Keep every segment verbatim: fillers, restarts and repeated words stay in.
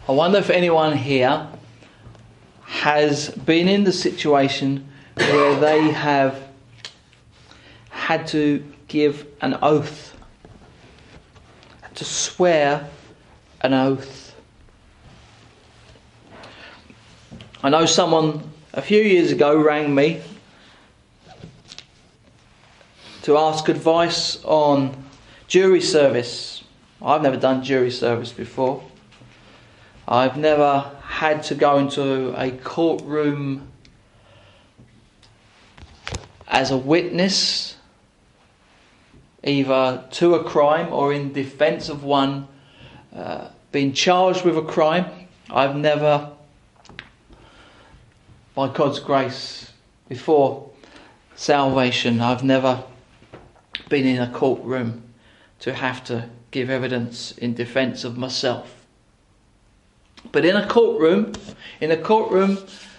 I wonder if anyone here has been in the situation where they have had to give an oath, to swear an oath. I know someone a few years ago rang me to ask advice on jury service. I've never done jury service before. I've never had to go into a courtroom as a witness, either to a crime or in defence of one uh, being charged with a crime. I've never, by God's grace, before salvation, I've never been in a courtroom to have to give evidence in defence of myself. But in a courtroom, in a courtroom,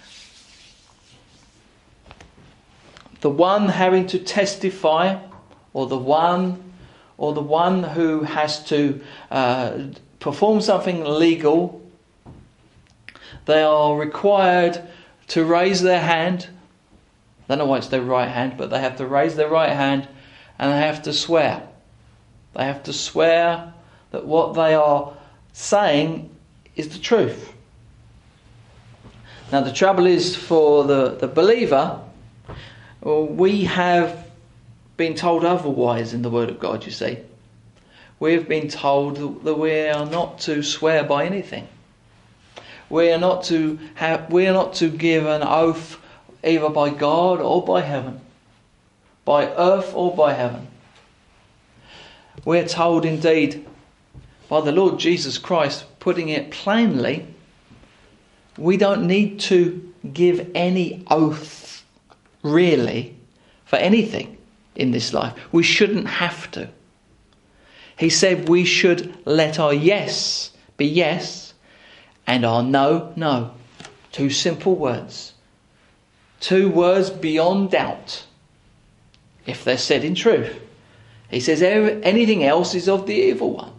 the one having to testify, or the one, or the one who has to uh, perform something legal, they are required to raise their hand. I don't know why it's their right hand, but they have to raise their right hand and they have to swear. They have to swear that what they are saying is the truth. Now the trouble is, for the, the believer, well, we have been told otherwise in the Word of God, you see. We have been told that we are not to swear by anything. We are not to have we are not to give an oath either by God or by heaven, by earth or by heaven. We are told indeed by the Lord Jesus Christ, putting it plainly, we don't need to give any oath really for anything in this life. We shouldn't have to. He said we should let our yes be yes and our no, no. Two simple words. Two words beyond doubt, if they're said in truth. He says anything else is of the evil one.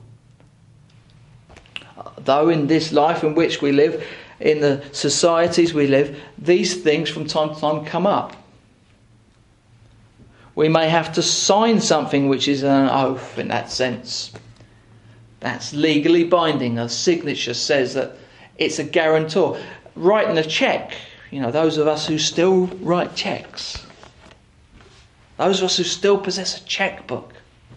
Though in this life in which we live, in the societies we live, these things from time to time come up. We may have to sign something which is an oath in that sense. That's legally binding. A signature says that it's a guarantor. Writing a cheque, you know, those of us who still write cheques, those of us who still possess a chequebook,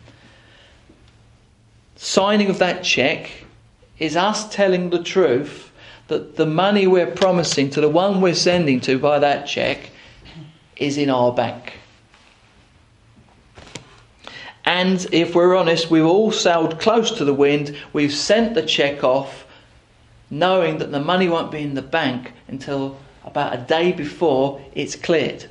signing of that cheque is us telling the truth that the money we're promising to the one we're sending to by that cheque is in our bank. And if we're honest, we've all sailed close to the wind. We've sent the cheque off knowing that the money won't be in the bank until about a day before it's cleared.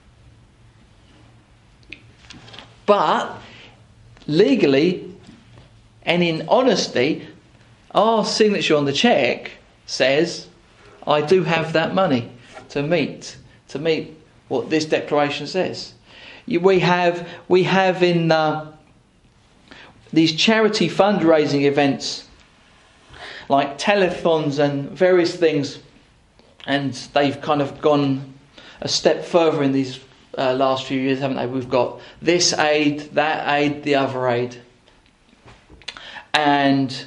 But legally and in honesty, our signature on the cheque says, I do have that money to meet to meet what this declaration says. We have we have in uh, these charity fundraising events, like telethons and various things, and they've kind of gone a step further in these uh, last few years, haven't they? We've got this aid, that aid, the other aid, and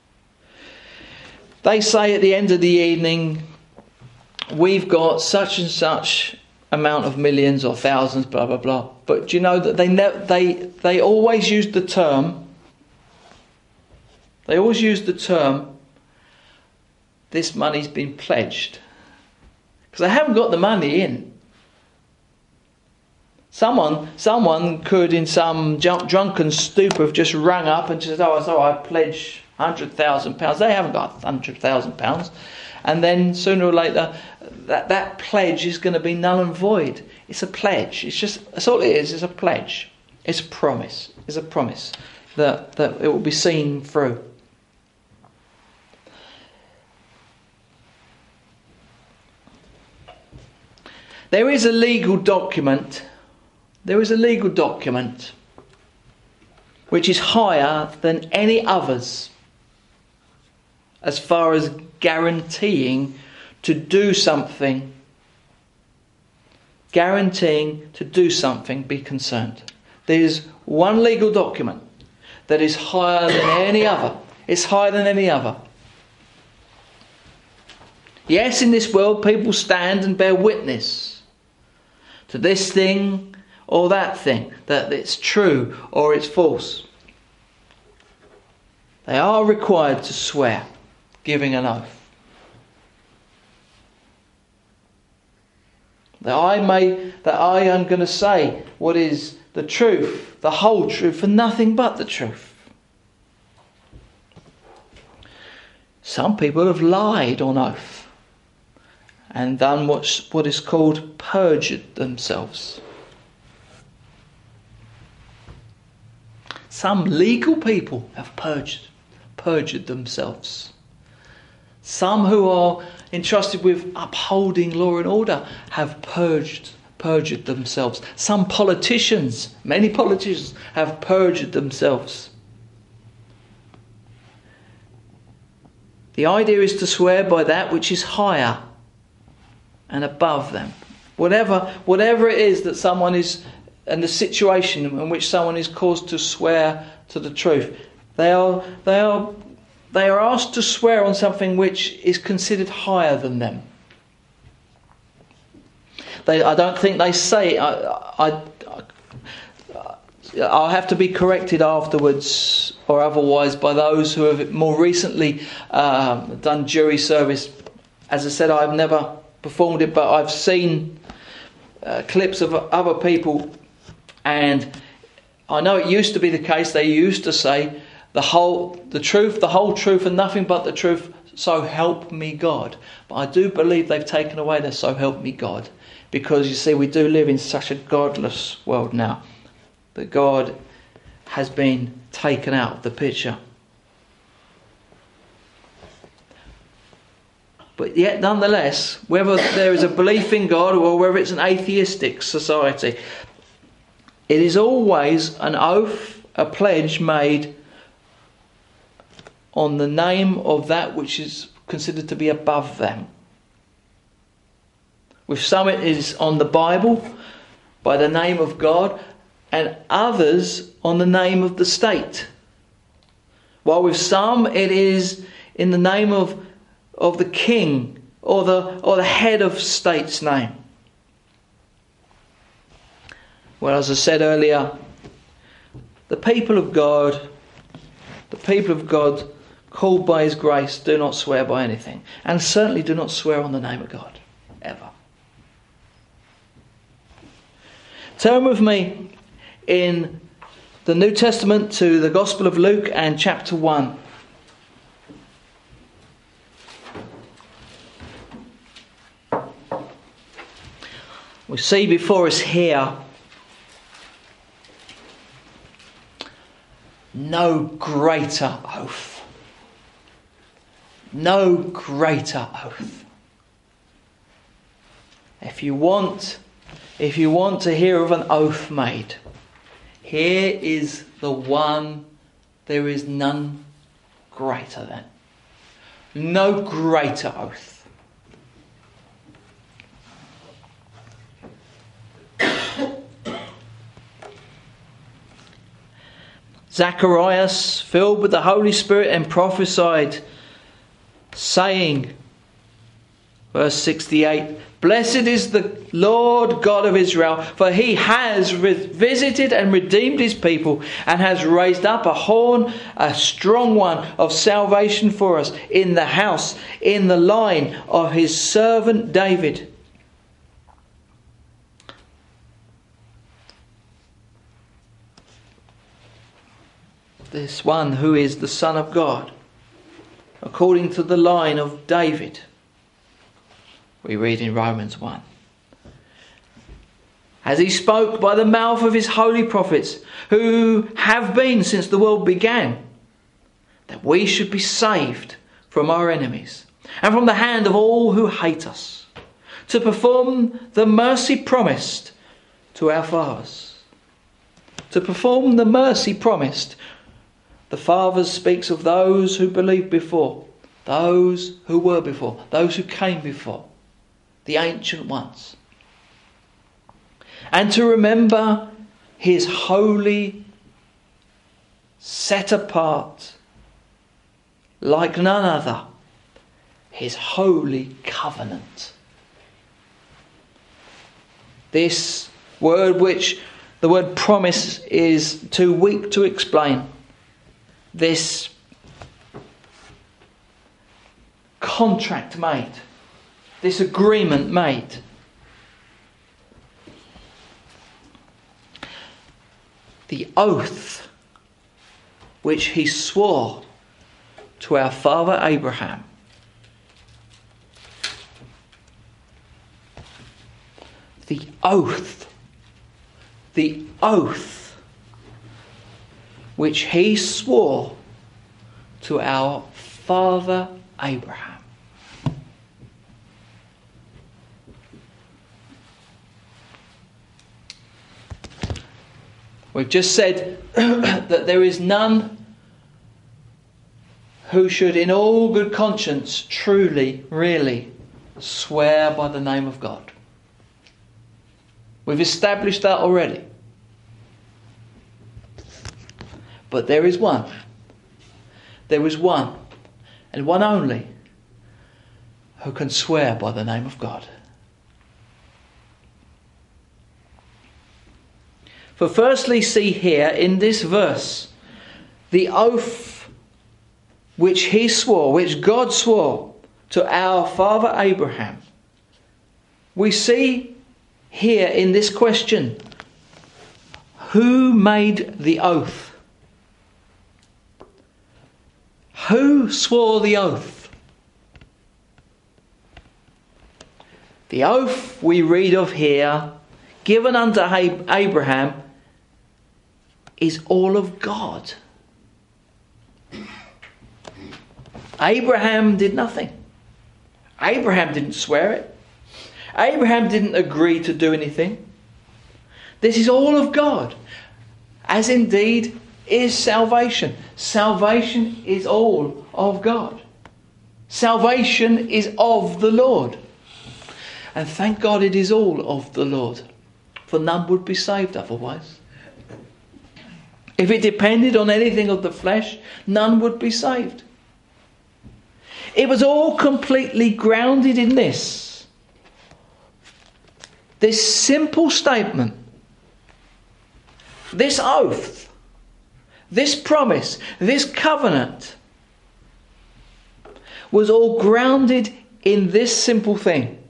they say at the end of the evening, we've got such and such amount of millions or thousands, blah blah blah. But do you know that they ne- they they always use the term. They always use the term. This money's been pledged, because they haven't got the money in. Someone, someone could, in some junk, drunken stupor, have just rung up and said, "Oh, so I pledge hundred thousand pounds." They haven't got hundred thousand pounds, and then sooner or later, that that pledge is going to be null and void. It's a pledge. It's just that's all it is. It's a pledge. It's a promise. It's a promise that that it will be seen through. There is a legal document. There is a legal document which is higher than any others. as far as guaranteeing to do something, guaranteeing to do something, be concerned. There is one legal document that is higher than any other. It's higher than any other. Yes, in this world people stand and bear witness to this thing or that thing, that it's true or it's false. They are required to swear, giving an oath. That I may, that I am going to say what is the truth, the whole truth, and nothing but the truth. Some people have lied on oath and done what's, what is called perjured themselves. Some legal people have perjured, perjured themselves. Some who are entrusted with upholding law and order have purged, perjured themselves. Some politicians, many politicians, have perjured themselves. The idea is to swear by that which is higher and above them. Whatever, whatever it is that someone is, and the situation in which someone is caused to swear to the truth, they are, they are, they are asked to swear on something which is considered higher than them. They, I don't think they say. I, I, I'll have to be corrected afterwards, or otherwise, by those who have more recently uh, done jury service. As I said, I've never performed it, but I've seen uh, clips of other people, and I know it used to be the case. They used to say the whole, the truth, the whole truth, and nothing but the truth. So help me God. But I do believe they've taken away the "so help me God," because you see, we do live in such a godless world now that God has been taken out of the picture. But yet, nonetheless, whether there is a belief in God or whether it's an atheistic society, it is always an oath, a pledge made on the name of that which is considered to be above them. With some it is on the Bible, by the name of God, and others on the name of the state. While with some it is in the name of, of the king or the or the head of state's name. Well, as I said earlier, the people of God, the people of God called by His grace, do not swear by anything, and certainly do not swear on the name of God, ever. Turn with me in the New Testament to the Gospel of Luke and chapter one. We see before us here no greater oath. No greater oath. If you want, if you want to hear of an oath made, here is the one. There is none greater than. No greater oath. Zacharias, filled with the Holy Spirit, and prophesied, saying, verse sixty-eight, "Blessed is the Lord God of Israel, for He has visited and redeemed His people, and has raised up a horn, a strong one of salvation for us in the house, in the line of His servant David." This one who is the Son of God, according to the line of David, we read in Romans one. As He spoke by the mouth of His holy prophets, who have been since the world began, that we should be saved from our enemies and from the hand of all who hate us, to perform the mercy promised to our fathers. To perform the mercy promised. The fathers speaks of those who believed before, those who were before, those who came before, the ancient ones. And to remember his holy, set apart, like none other, his holy covenant. This word which the word promise is too weak to explain. This contract made, this agreement made. The oath which he swore to our father Abraham. The oath, the oath which he swore to our father Abraham. We've just said that there is none who should in all good conscience truly, really swear by the name of God. We've established that already. But there is one. There is one, and one only, who can swear by the name of God. For firstly, see here in this verse, the oath which he swore, which God swore to our father Abraham. We see here in this question, who made the oath? Who swore the oath? The oath we read of here, given unto Abraham, is all of God. Abraham did nothing. Abraham didn't swear it. Abraham didn't agree to do anything. This is all of God, as indeed is salvation. Salvation is all of God. Salvation is of the Lord. And thank God it is all of the Lord, for none would be saved otherwise. If it depended on anything of the flesh, none would be saved. It was all completely grounded in this. This simple statement, this oath, this promise, this covenant was all grounded in this simple thing.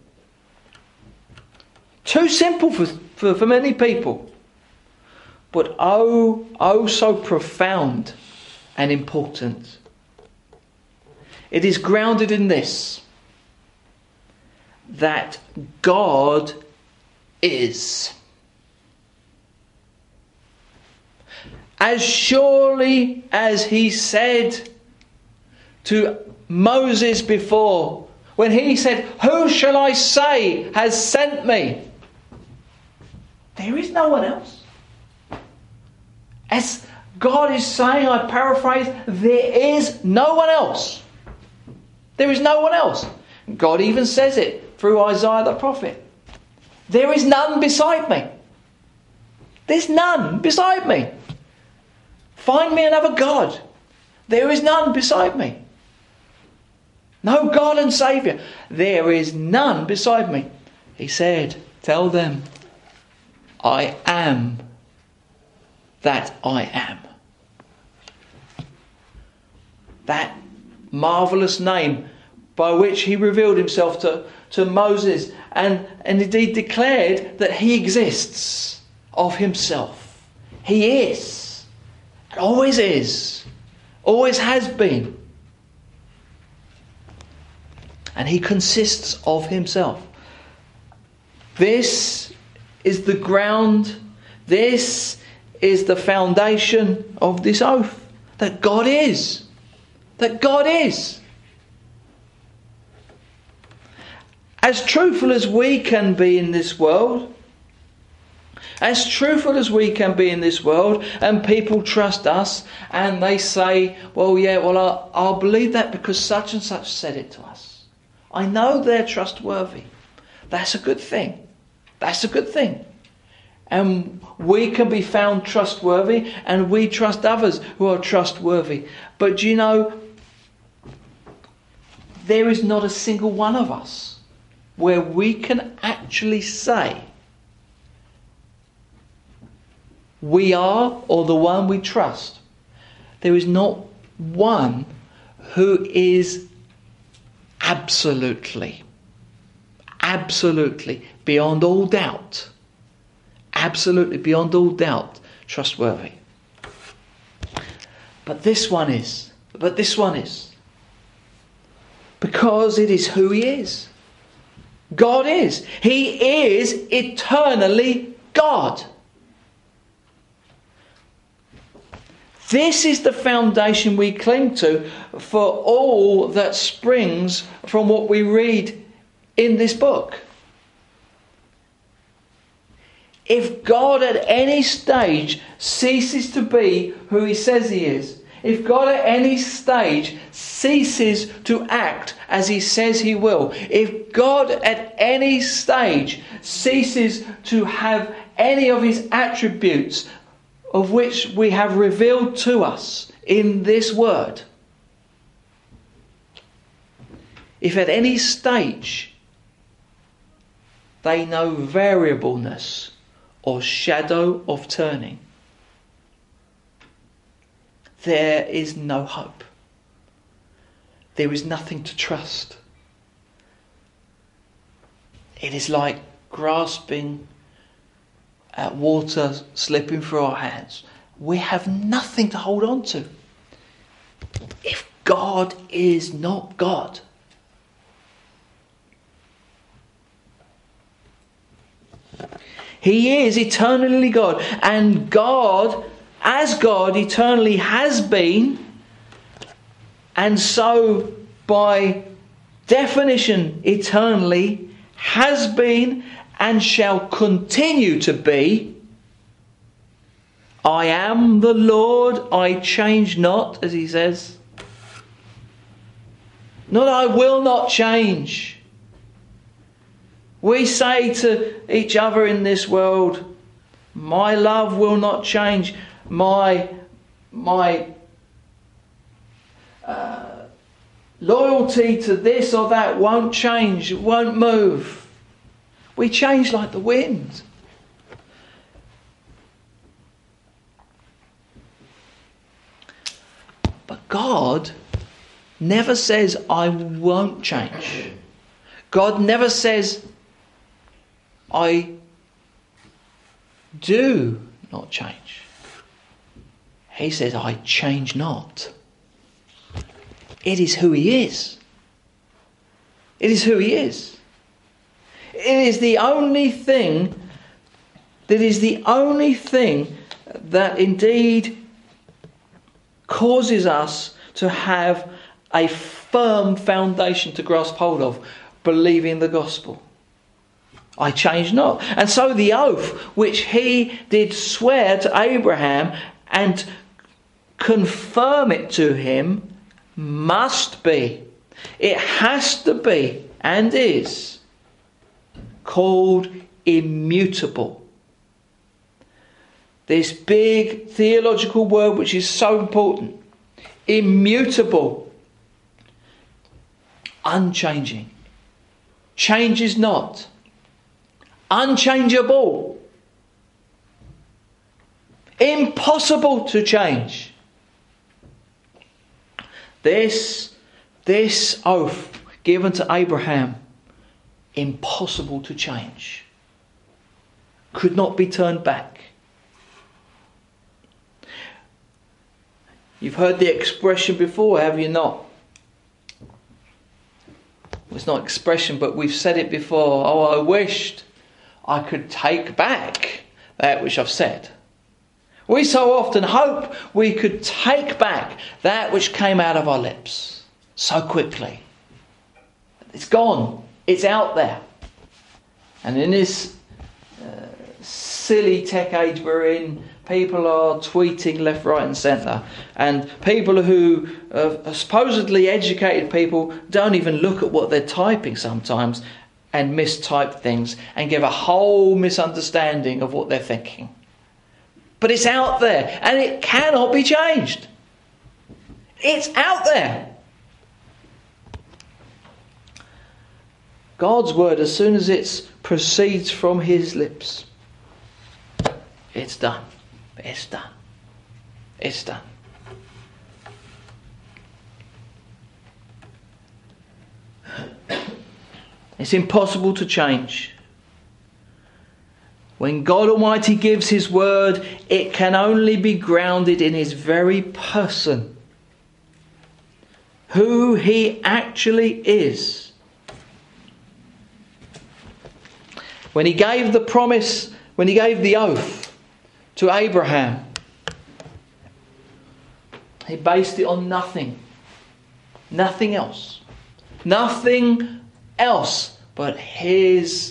Too simple for, for, for many people. But oh, oh so profound and important. It is grounded in this, that God is. As surely as he said to Moses before, when he said, "Who shall I say has sent me?" There is no one else. As God is saying, I paraphrase, there is no one else. There is no one else. God even says it through Isaiah the prophet. There is none beside me. There's none beside me. Find me another God. There is none beside me. No God and Saviour. There is none beside me. He said, tell them, I am that I am. That marvellous name by which he revealed himself to, to Moses and, and indeed declared that he exists of himself. He is. And always is. Always has been. And he consists of himself. This is the ground. This is the foundation of this oath. That God is. That God is. As truthful as we can be in this world, As truthful as we can be in this world, and people trust us, and they say, well, yeah, well, I'll, I'll believe that because such and such said it to us. I know they're trustworthy. That's a good thing. That's a good thing. And we can be found trustworthy, and we trust others who are trustworthy. But do you know, there is not a single one of us where we can actually say we are, or the one we trust. There is not one who is absolutely, absolutely, beyond all doubt, absolutely beyond all doubt, trustworthy. But this one is. But this one is. Because it is who he is. God is. He is eternally God. This is the foundation we cling to for all that springs from what we read in this book. If God at any stage ceases to be who he says he is, if God at any stage ceases to act as he says he will, if God at any stage ceases to have any of his attributes of which we have revealed to us in this word, if at any stage they know variableness or shadow of turning, there is no hope. There is nothing to trust. It is like grasping at water slipping through our hands. We have nothing to hold on to. If God is not God, he is eternally God, and God, as God, eternally has been, and so by definition eternally has been and shall continue to be. I am the Lord, I change not, as he says. Not I will not change. We say to each other in this world, my love will not change. My, my uh, loyalty to this or that won't change, it won't move. We change like the wind. But God never says, I won't change. God never says, I do not change. He says, I change not. It is who he is. It is who he is. It is the only thing, that is the only thing that indeed causes us to have a firm foundation to grasp hold of, believing the gospel. I change not. And so the oath which he did swear to Abraham and confirm it to him must be, it has to be and is called immutable. This big theological word which is so important. Immutable. Unchanging. Changes not. Unchangeable. Impossible to change. This, this oath given to Abraham, impossible to change. Could not be turned back. You've heard the expression before, have you not? Well, it's not expression, but we've said it before. Oh, I wished I could take back that which I've said. We so often hope we could take back that which came out of our lips so quickly. It's gone. It's out there. And in this uh, silly tech age we're in, people are tweeting left, right and centre. And people who are supposedly educated people don't even look at what they're typing sometimes and mistype things and give a whole misunderstanding of what they're thinking. But it's out there and it cannot be changed. It's out there. God's word, as soon as it proceeds from his lips, it's done. It's done. It's done. It's impossible to change. When God Almighty gives his word, it can only be grounded in his very person. Who he actually is. When he gave the promise, when he gave the oath to Abraham, he based it on nothing. Nothing else. Nothing else but his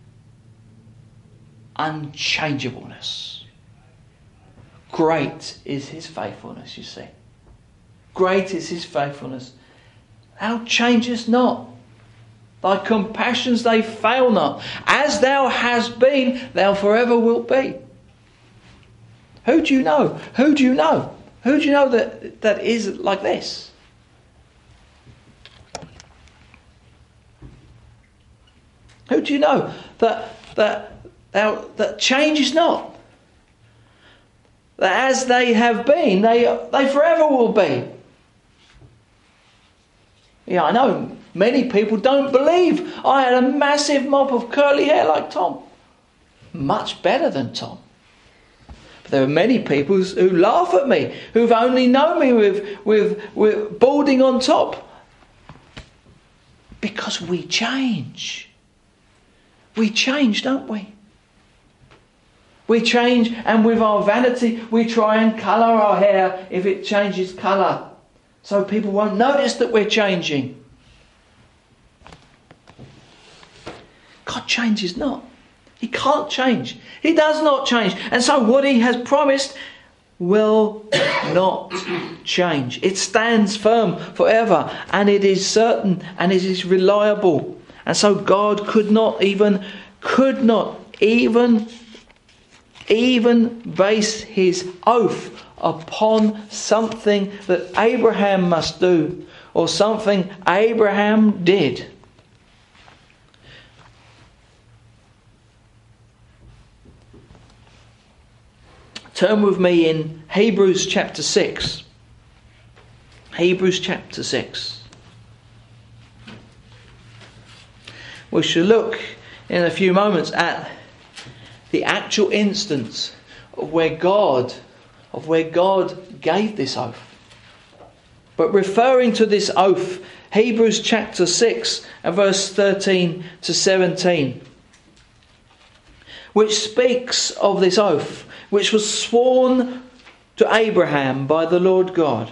unchangeableness. Great is his faithfulness, you see. Great is his faithfulness. Thou changest not. Thy compassions, they fail not. As thou hast been, thou forever wilt be. Who do you know? Who do you know? Who do you know that, that is like this? Who do you know that that thou, that changes not? That as they have been, they they forever will be. Yeah, I know many people don't believe I had a massive mop of curly hair like Tom. Much better than Tom. But there are many people who laugh at me, who've only known me with, with, with balding on top. Because we change. We change, don't we? We change, and with our vanity we try and colour our hair if it changes colour. So people won't notice that we're changing. God changes not. He can't change. He does not change. And so what he has promised will not change. It stands firm forever, and it is certain, and it is reliable. And so God could not even, could not even, even base his oath upon something that Abraham must do, or something Abraham did. Turn with me in Hebrews chapter six. Hebrews chapter six. We shall look in a few moments at the actual instance of where God, of where God gave this oath. But referring to this oath, Hebrews chapter six and verse thirteen to seventeen, which speaks of this oath, which was sworn to Abraham by the Lord God.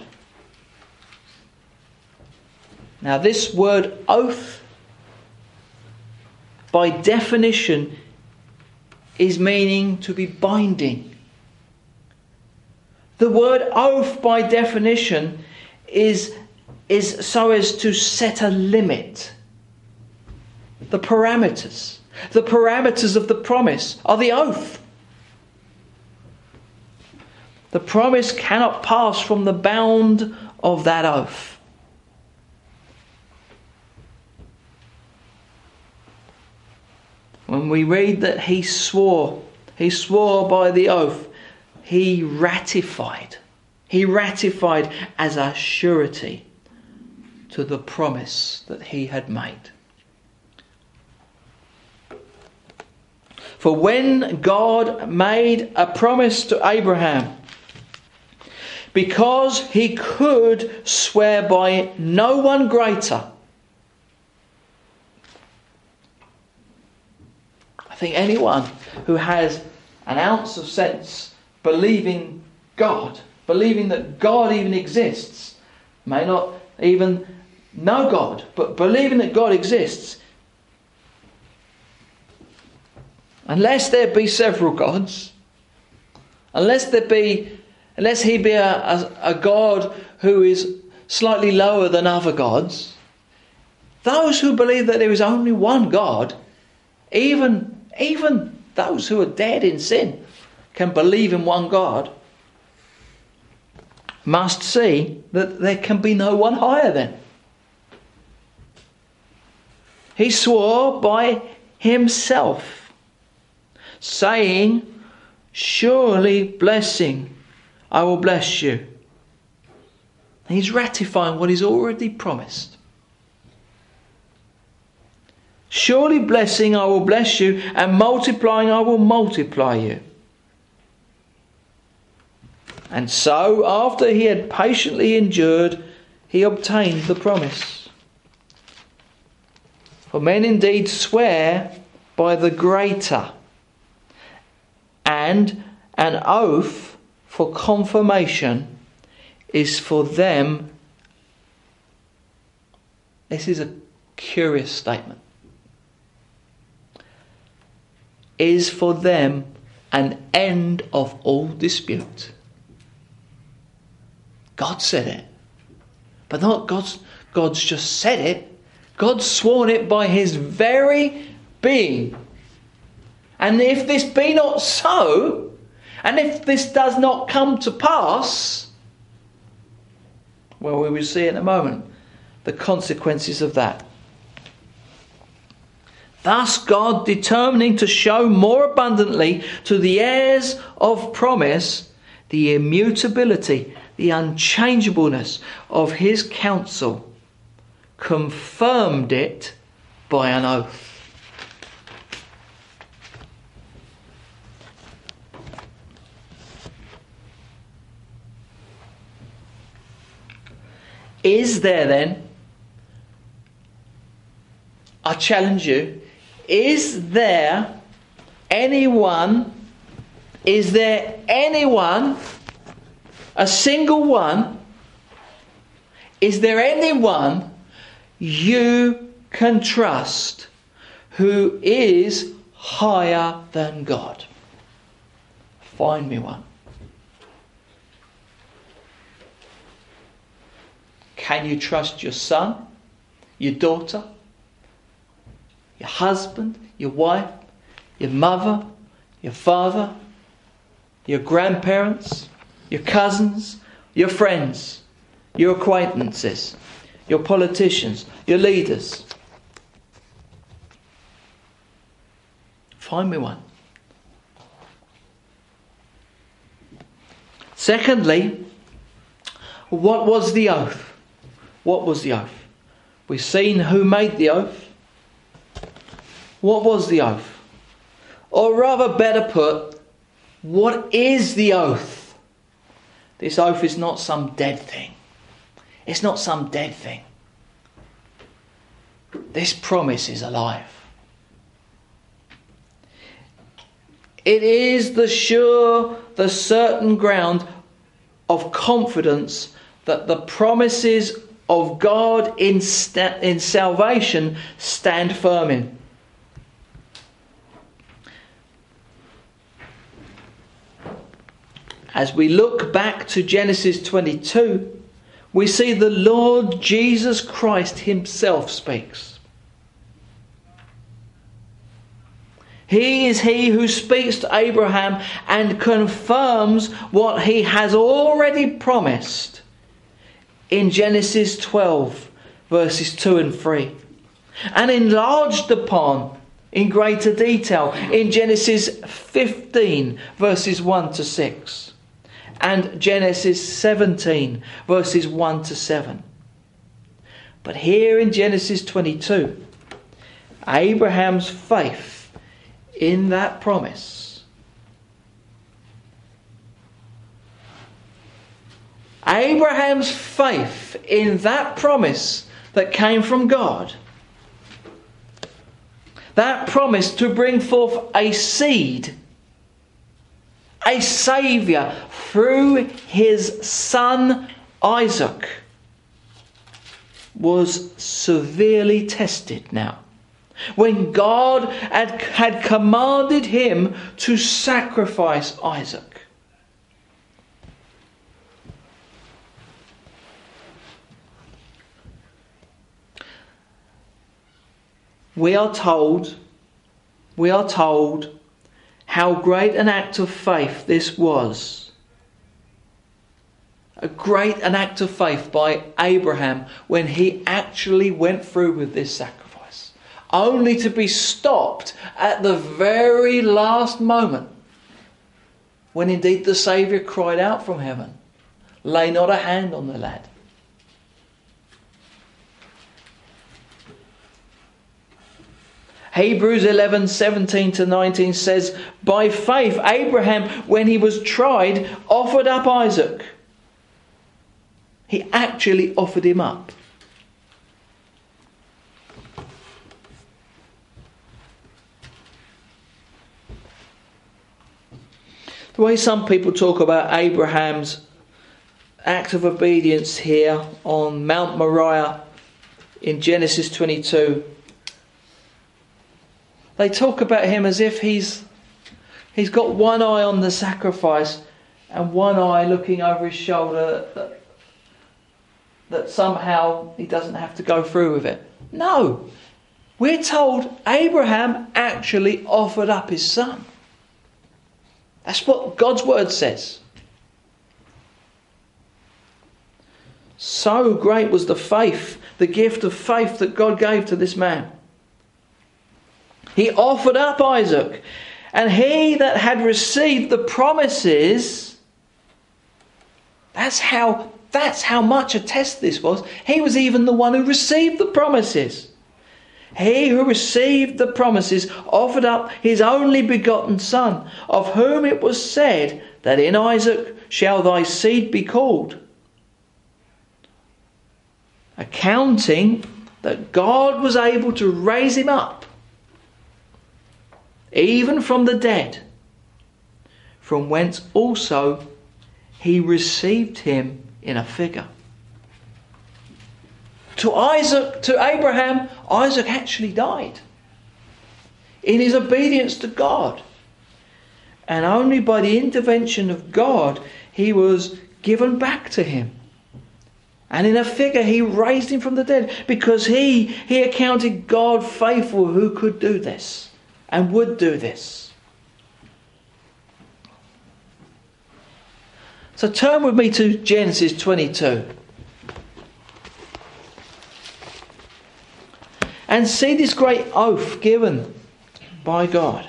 Now this word oath, by definition, is meaning to be binding. The word oath, by definition, is, is so as to set a limit. The parameters. The parameters of the promise are the oath. The promise cannot pass from the bound of that oath. When we read that he swore, he swore by the oath, he ratified. He ratified as a surety to the promise that he had made. For when God made a promise to Abraham, because he could swear by no one greater, I think anyone who has an ounce of sense, believing God, believing that God even exists, may not even know God, but believing that God exists, unless there be several gods, unless there be, unless he be a, a, a God who is slightly lower than other gods, those who believe that there is only one God, even, even those who are dead in sin, can believe in one God, must see that there can be no one higher than. He swore by himself, saying, surely blessing, I will bless you. He's ratifying what he's already promised. Surely blessing, I will bless you, and multiplying, I will multiply you. And so, after he had patiently endured, he obtained the promise. For men indeed swear by the greater, and an oath for confirmation is for them. This is a curious statement. Is for them an end of all dispute. God said it. But not God's, God's just said it. God's sworn it by his very being. And if this be not so, and if this does not come to pass, well, we will see in a moment the consequences of that. Thus God, determining to show more abundantly to the heirs of promise the immutability, the unchangeableness of his counsel, confirmed it by an oath. Is there then, I challenge you, is there anyone, is there anyone, a single one, is there anyone you can trust who is higher than God? Find me one. Can you trust your son, your daughter, your husband, your wife, your mother, your father, your grandparents, your cousins, your friends, your acquaintances, your politicians, your leaders? Find me one. Secondly, what was the oath? What was the oath? We've seen who made the oath. What was the oath? Or rather, better put, what is the oath? This oath is not some dead thing. It's not some dead thing. This promise is alive. It is the sure, the certain ground of confidence that the promises of God in, sta- in salvation stand firm in. As we look back to Genesis twenty-two, we see the Lord Jesus Christ himself speaks. He is he who speaks to Abraham and confirms what he has already promised in Genesis twelve, verses two and three, and enlarged upon in greater detail in Genesis fifteen, verses one to six, and Genesis seventeen, verses one to seven. But here in Genesis twenty-two, Abraham's faith in that promise, Abraham's faith in that promise that came from God, that promise to bring forth a seed, a saviour through his son Isaac, was severely tested now. when God had, had commanded him to sacrifice Isaac. We are told, we are told how great an act of faith this was. A great an act of faith by Abraham when he actually went through with this sacrifice, only to be stopped at the very last moment, when indeed the Saviour cried out from heaven, "Lay not a hand on the lad." Hebrews eleven seventeen to nineteen says, by faith Abraham, when he was tried, offered up Isaac. He actually offered him up. The way some people talk about Abraham's act of obedience here on Mount Moriah in Genesis twenty-two, they talk about him as if he's he's got one eye on the sacrifice and one eye looking over his shoulder, that, that somehow he doesn't have to go through with it. No, we're told Abraham actually offered up his son. That's what God's word says. So great was the faith, the gift of faith that God gave to this man. He offered up Isaac, and he that had received the promises, that's how, that's how much a test this was. He was even the one who received the promises. He who received the promises offered up his only begotten son, of whom it was said that in Isaac shall thy seed be called. Accounting that God was able to raise him up, even from the dead, from whence also he received him in a figure. To Isaac, to Abraham, Isaac actually died in his obedience to God. And only by the intervention of God he was given back to him. And in a figure he raised him from the dead, because he, he accounted God faithful who could do this and would do this. So turn with me to Genesis twenty-two. And see this great oath given by God,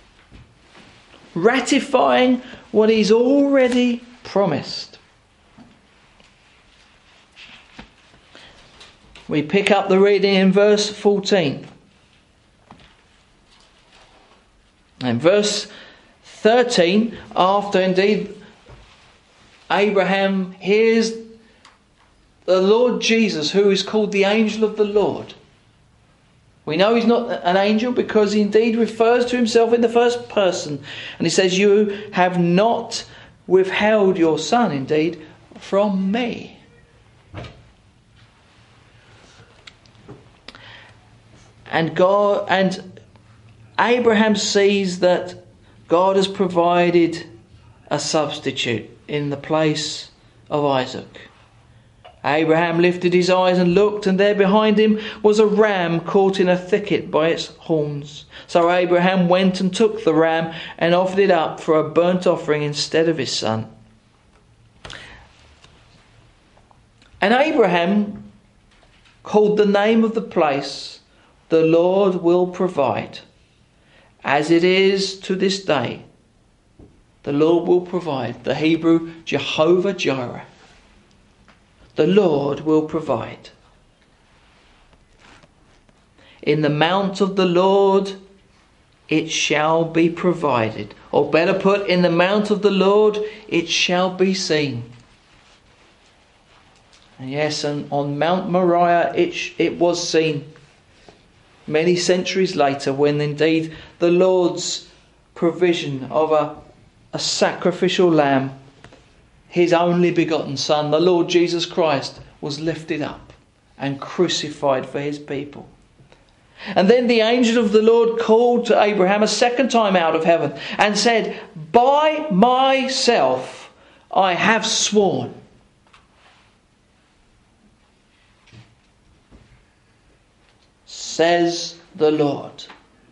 ratifying what he's already promised. We pick up the reading in verse fourteen. And verse thirteen, after indeed Abraham hears the Lord Jesus, who is called the angel of the Lord. We know he's not an angel because he indeed refers to himself in the first person. And he says, you have not withheld your son, indeed, from me. And God and Abraham sees that God has provided a substitute in the place of Isaac. Abraham lifted his eyes and looked, and there behind him was a ram caught in a thicket by its horns. So Abraham went and took the ram and offered it up for a burnt offering instead of his son. And Abraham called the name of the place, "The Lord will provide," as it is to this day. The Lord will provide. The Hebrew Jehovah Jireh. The Lord will provide. In the mount of the Lord it shall be provided. Or better put, in the mount of the Lord it shall be seen. And yes, and on Mount Moriah it, sh- it was seen many centuries later, when indeed the Lord's provision of a, a sacrificial lamb, his only begotten Son, the Lord Jesus Christ, was lifted up and crucified for his people. And then the angel of the Lord called to Abraham a second time out of heaven and said, by myself I have sworn. Says the Lord.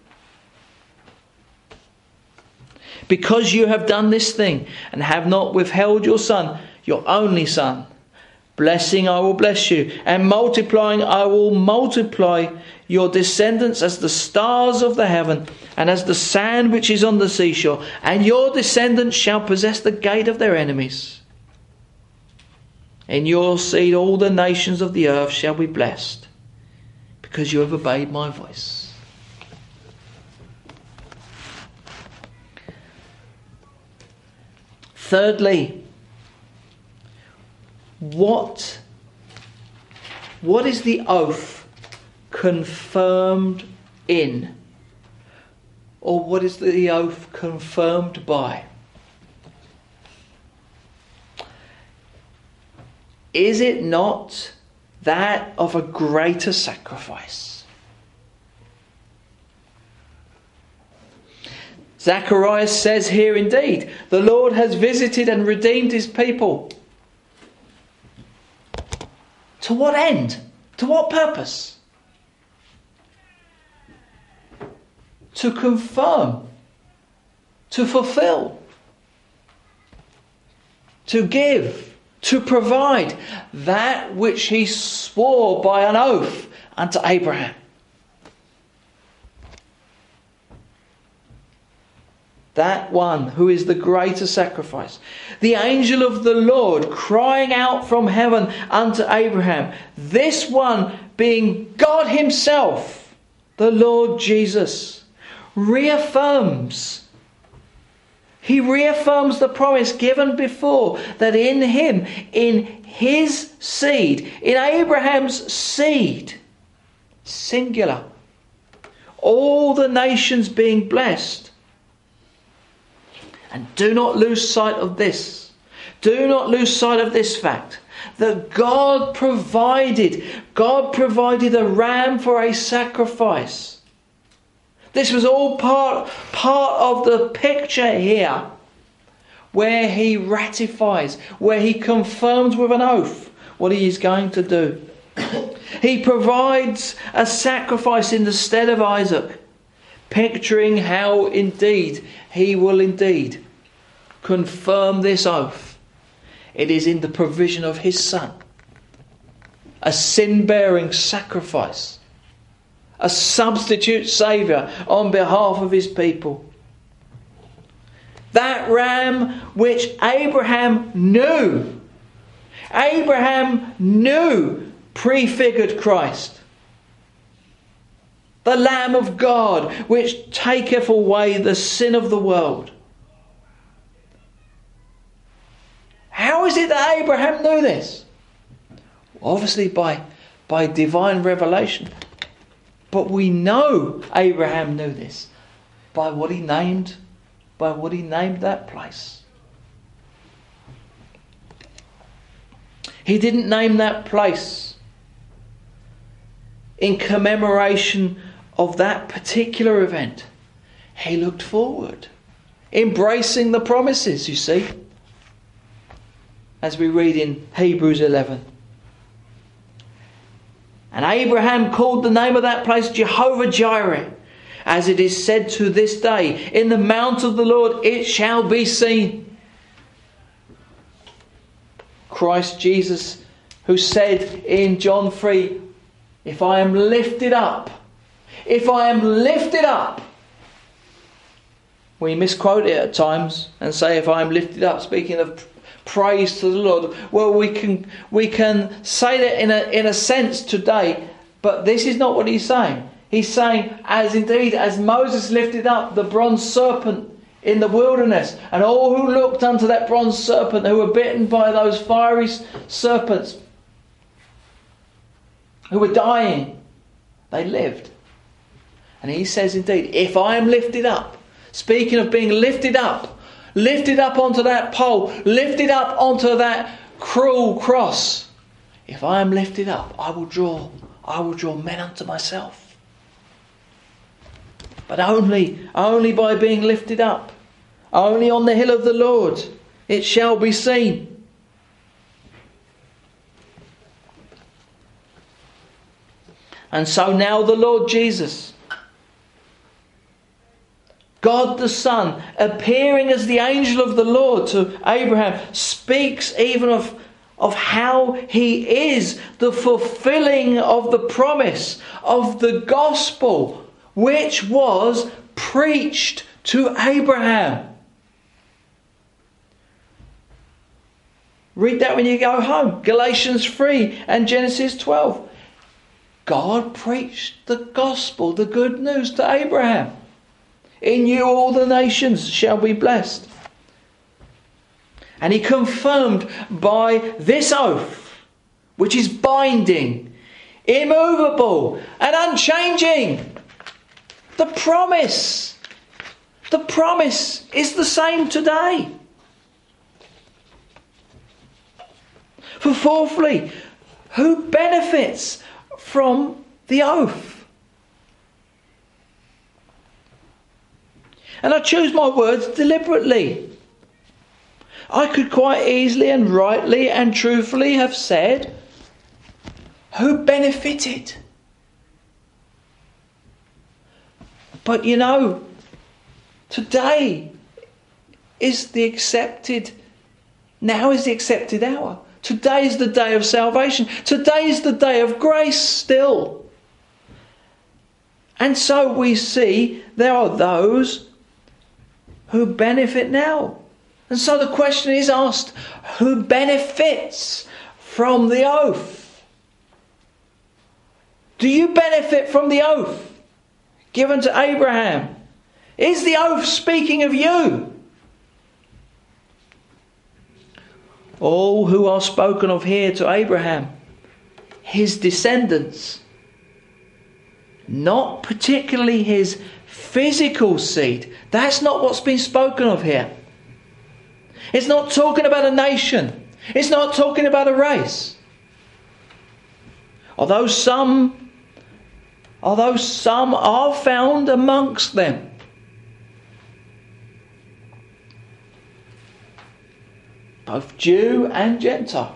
Because you have done this thing and have not withheld your son, your only son, blessing I will bless you, and multiplying I will multiply your descendants as the stars of the heaven and as the sand which is on the seashore, and your descendants shall possess the gate of their enemies. In your seed all the nations of the earth shall be blessed, because you have obeyed my voice. Thirdly, what, what is the oath confirmed in? Or what is the oath confirmed by? Is it not that of a greater sacrifice? Zacharias says here, indeed, the Lord has visited and redeemed his people. To what end? To what purpose? To confirm, to fulfill, to give, to provide that which he swore by an oath unto Abraham. That one who is the greater sacrifice. The angel of the Lord crying out from heaven unto Abraham. This one being God himself, the Lord Jesus, reaffirms. He reaffirms the promise given before, that in him, in his seed, in Abraham's seed, singular, all the nations being blessed. And do not lose sight of this. Do not lose sight of this fact, that God provided, God provided a ram for a sacrifice. This was all part, part of the picture here, where he ratifies, where he confirms with an oath what he is going to do. He provides a sacrifice in the stead of Isaac, picturing how indeed he will indeed confirm this oath. It is in the provision of his son, a sin-bearing sacrifice, a substitute saviour on behalf of his people. That ram which Abraham knew, Abraham knew prefigured Christ. The Lamb of God, which taketh away the sin of the world. How is it that Abraham knew this? Obviously by, by divine revelation. But we know Abraham knew this by what he named, by what he named that place. He didn't name that place in commemoration of that particular event. He looked forward, embracing the promises, you see, as we read in Hebrews eleven. And Abraham called the name of that place Jehovah Jireh, as it is said to this day, in the mount of the Lord it shall be seen. Christ Jesus, who said in John three, if I am lifted up, if I am lifted up. We misquote it at times and say if I am lifted up, speaking of praise to the Lord. Well, we can we can say that in a in a sense today, but this is not what he's saying. He's saying, as indeed as Moses lifted up the bronze serpent in the wilderness, and all who looked unto that bronze serpent, who were bitten by those fiery serpents, who were dying, they lived. And he says indeed, if I am lifted up, speaking of being lifted up, lifted up onto that pole, lifted up onto that cruel cross, if I am lifted up, I will draw, I will draw men unto myself. but only, only by being lifted up. Only on the hill of the Lord it shall be seen. And so now the Lord Jesus, God the Son, appearing as the angel of the Lord to Abraham, speaks even of, of how he is the fulfilling of the promise of the gospel which was preached to Abraham. Read that when you go home. Galatians three and Genesis twelve. God preached the gospel, the good news to Abraham. In you all the nations shall be blessed. And he confirmed by this oath, which is binding, immovable and unchanging. The promise. The promise is the same today. For fourthly, who benefits from the oath? And I choose my words deliberately. I could quite easily and rightly and truthfully have said, who benefited? But you know, today is the accepted, now is the accepted hour. Today is the day of salvation. Today is the day of grace still. And so we see there are those who benefit now. And so the question is asked, who benefits from the oath? Do you benefit from the oath given to Abraham? Is the oath speaking of you? All who are spoken of here to Abraham, his descendants, not particularly his physical seed. That's not what's been spoken of here. It's not talking about a nation. It's not talking about a race. Although some, although some are found amongst them. Both Jew and Gentile.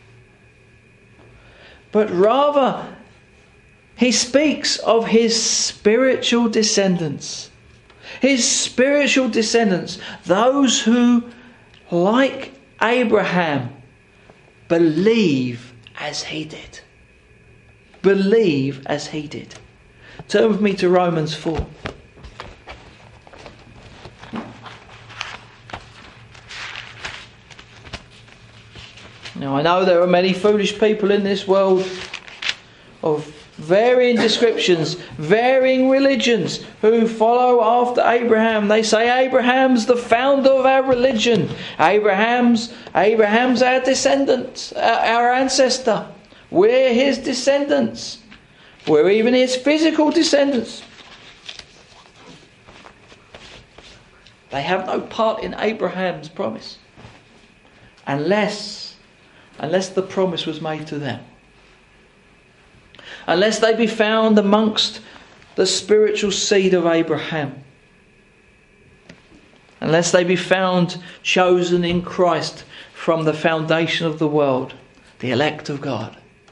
But rather, he speaks of his spiritual descendants. His spiritual descendants. Those who, like Abraham, believe as he did. Believe as he did. Turn with me to Romans four. Now I know there are many foolish people in this world of varying descriptions, varying religions, who follow after Abraham. They say Abraham's the founder of our religion. Abraham's Abraham's our descendant, our ancestor. We're his descendants. We're even his physical descendants. They have no part in Abraham's promise. Unless Unless the promise was made to them. Unless they be found amongst the spiritual seed of Abraham. Unless they be found chosen in Christ from the foundation of the world. The elect of God.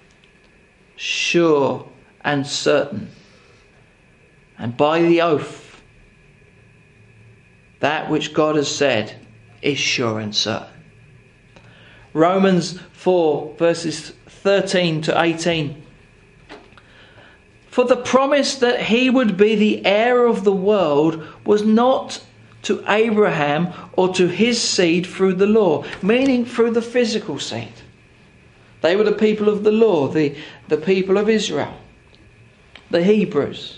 Sure and certain. And by the oath. That which God has said is sure and certain. Romans four verses thirteen to eighteen. For the promise that he would be the heir of the world was not to Abraham or to his seed through the law, meaning through the physical seed. They were the people of the law, the, the people of Israel, the Hebrews.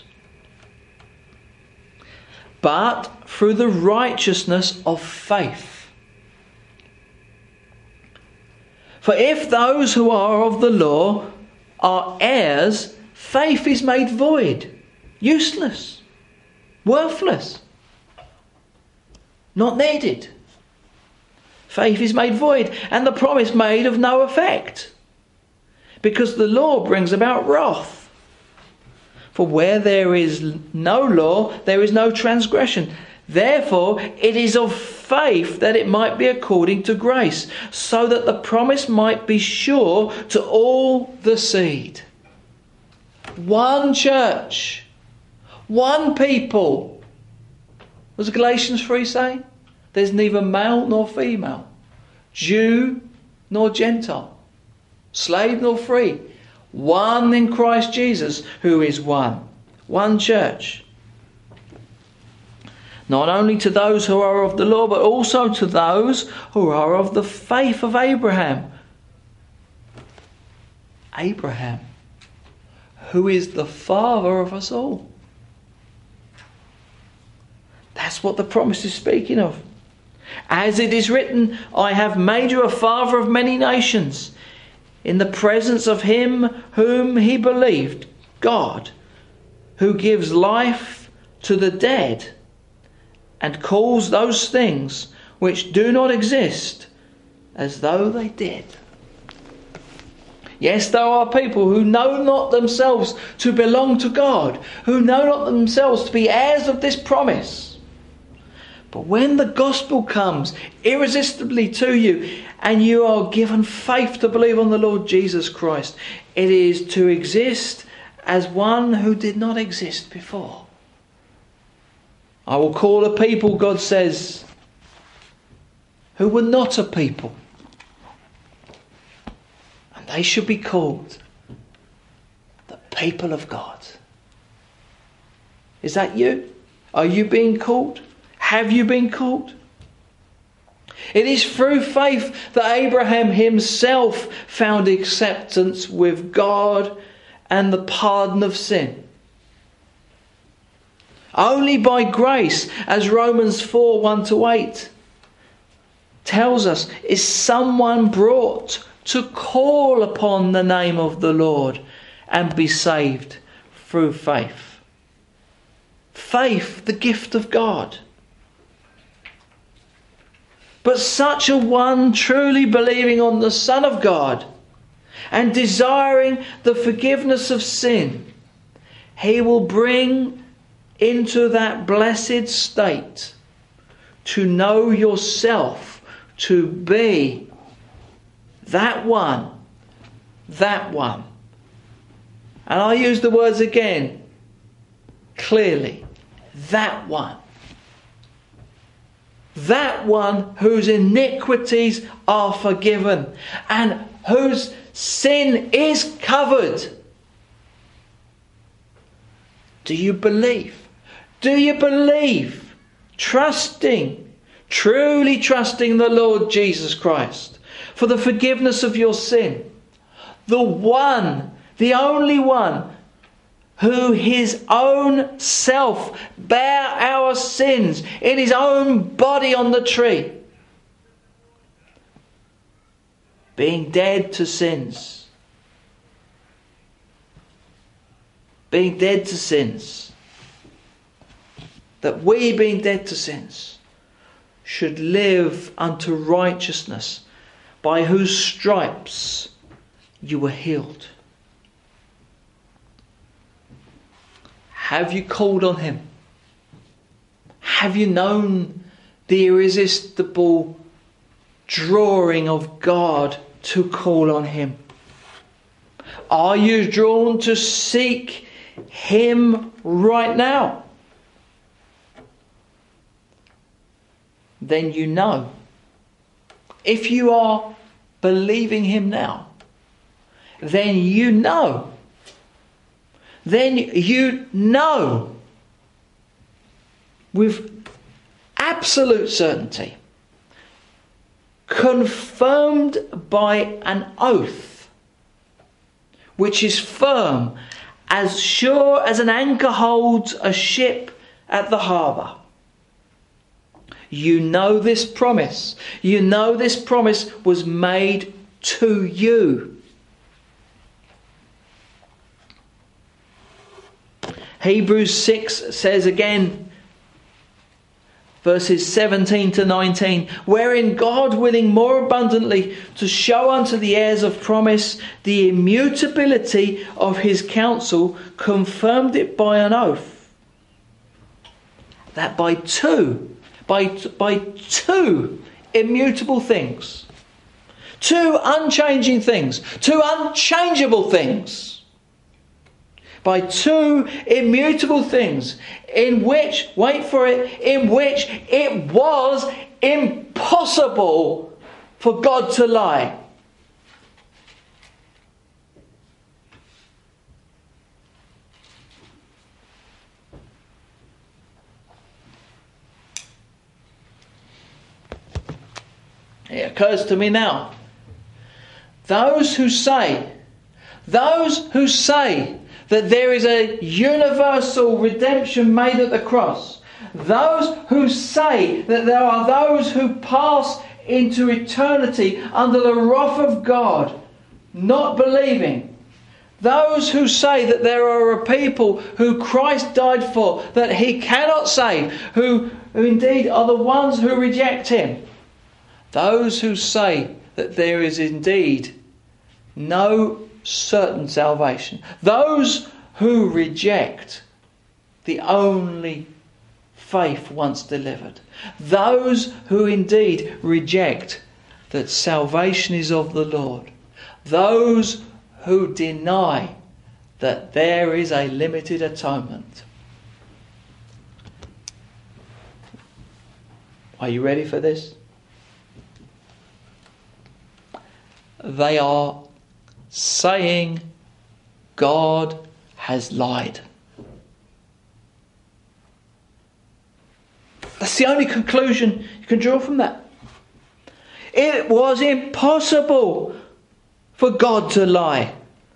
But through the righteousness of faith. For if those who are of the law are heirs, faith is made void, useless, worthless, not needed. Faith is made void, and the promise made of no effect, because the law brings about wrath. For where there is no law, there is no transgression. Therefore, it is of faith that it might be according to grace, so that the promise might be sure to all the seed. One church, one people. What does Galatians three say? There's neither male nor female, Jew nor Gentile, slave nor free. One in Christ Jesus, who is one. One church. Not only to those who are of the law, but also to those who are of the faith of Abraham. Abraham, who is the father of us all. That's what the promise is speaking of. As it is written, I have made you a father of many nations, in the presence of him whom he believed, God, who gives life to the dead, and calls those things which do not exist as though they did. Yes, there are people who know not themselves to belong to God, who know not themselves to be heirs of this promise. But when the gospel comes irresistibly to you, and you are given faith to believe on the Lord Jesus Christ, it is to exist as one who did not exist before. I will call a people, God says, who were not a people. And they should be called the people of God. Is that you? Are you being called? Have you been called? It is through faith that Abraham himself found acceptance with God and the pardon of sin. Only by grace, as Romans four, one to eight tells us, is someone brought to call upon the name of the Lord and be saved through faith. Faith, the gift of God. But such a one truly believing on the Son of God and desiring the forgiveness of sin, he will bring into that blessed state to know yourself to be that one, that one. And I use the words again clearly, that one. That one whose iniquities are forgiven and whose sin is covered. Do you believe? Do you believe? Trusting, truly trusting the Lord Jesus Christ for the forgiveness of your sin. The one, the only one who his own self bare our sins in his own body on the tree. Being dead to sins. Being dead to sins. That we, being dead to sins, should live unto righteousness, by whose stripes you were healed. Have you called on him? Have you known the irresistible drawing of God to call on him? Are you drawn to seek him right now? Then you know. If you are believing him now, then you know. Then you know with absolute certainty, confirmed by an oath, which is firm, as sure as an anchor holds a ship at the harbour. You know this promise. You know this promise was made to you. Hebrews six says again, verses seventeen to nineteen, wherein God, willing more abundantly to show unto the heirs of promise the immutability of his counsel, confirmed it by an oath, that by two, by, by two immutable things, two unchanging things, two unchangeable things, by two immutable things, in which, wait for it, in which it was impossible for God to lie. It occurs to me now. Those who say, those who say that there is a universal redemption made at the cross, those who say that there are those who pass into eternity under the wrath of God, not believing, those who say that there are a people who Christ died for, that he cannot save, who, who indeed are the ones who reject him, those who say that there is indeed no certain salvation, those who reject the only faith once delivered, those who indeed reject that salvation is of the Lord, those who deny that there is a limited atonement. Are you ready for this? They are saying God has lied. That's the only conclusion you can draw from that. It was impossible for God to lie.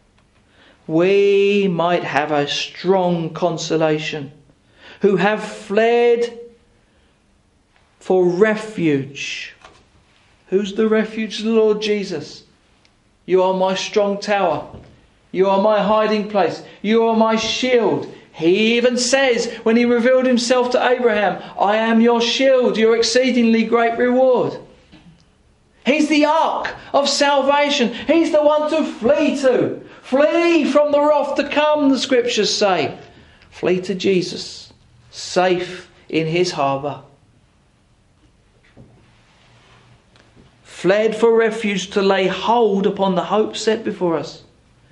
We might have a strong consolation, who have fled for refuge. Who's the refuge? The Lord Jesus. You are my strong tower. You are my hiding place. You are my shield. He even says, when he revealed himself to Abraham, I am your shield, your exceedingly great reward. He's the ark of salvation. He's the one to flee to. Flee from the wrath to come, the scriptures say. Flee to Jesus, safe in his harbour. Fled for refuge to lay hold upon the hope set before us,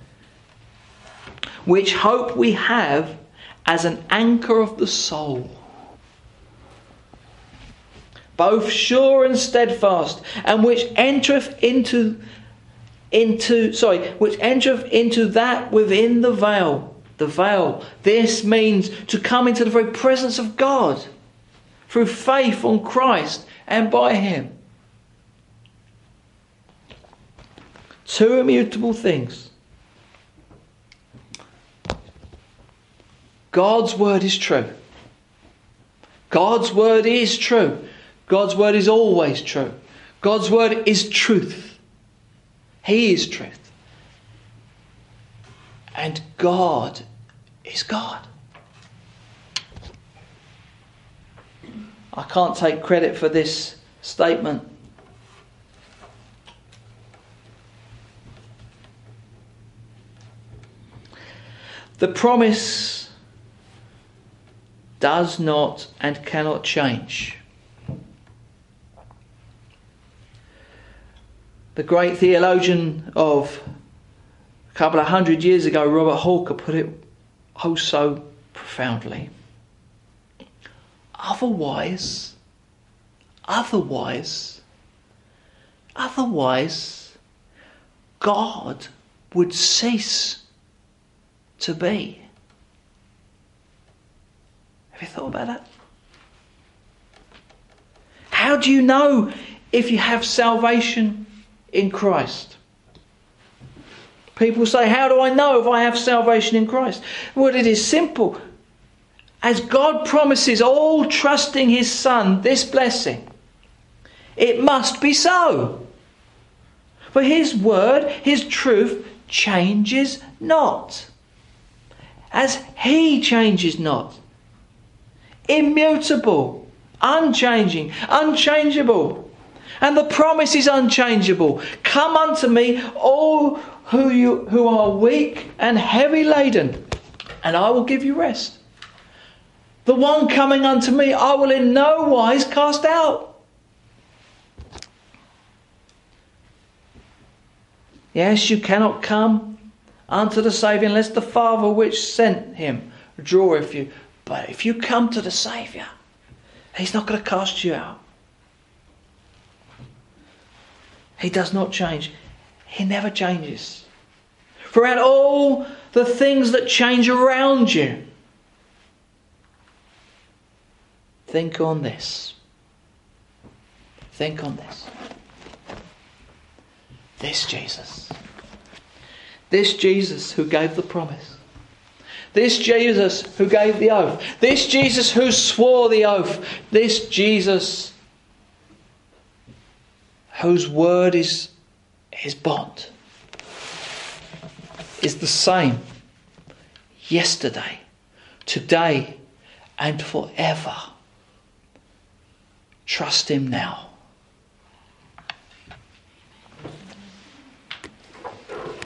which hope we have as an anchor of the soul, both sure and steadfast, and which entereth into into sorry, which entereth into that within the veil. The veil. This means to come into the very presence of God through faith on Christ and by him. Two immutable things. God's word is true. God's word is true. God's word is always true. God's word is truth. He is truth. And God is God. I can't take credit for this statement. The promise does not and cannot change. The great theologian of a couple of hundred years ago, Robert Hawker, put it oh so profoundly. Otherwise, otherwise, otherwise, God would cease to be. Have you thought about that? How do you know if you have salvation in Christ? People say, how do I know if I have salvation in Christ? Well, it is simple. As God promises all trusting his Son this blessing, it must be so. For his word, his truth, changes not. As he changes not. Immutable, unchanging, unchangeable. And the promise is unchangeable. Come unto me, all who you who are weak and heavy laden, and I will give you rest. The one coming unto me, I will in no wise cast out. Yes, you cannot come unto the Saviour unless the Father which sent him draweth you. But if you come to the Saviour, he's not going to cast you out. He does not change. He never changes. Throughout all the things that change around you, think on this. Think on this. This Jesus. This Jesus who gave the promise. This Jesus who gave the oath. This Jesus who swore the oath. This Jesus whose word is his bond, is the same yesterday, today, and forever. Trust him now.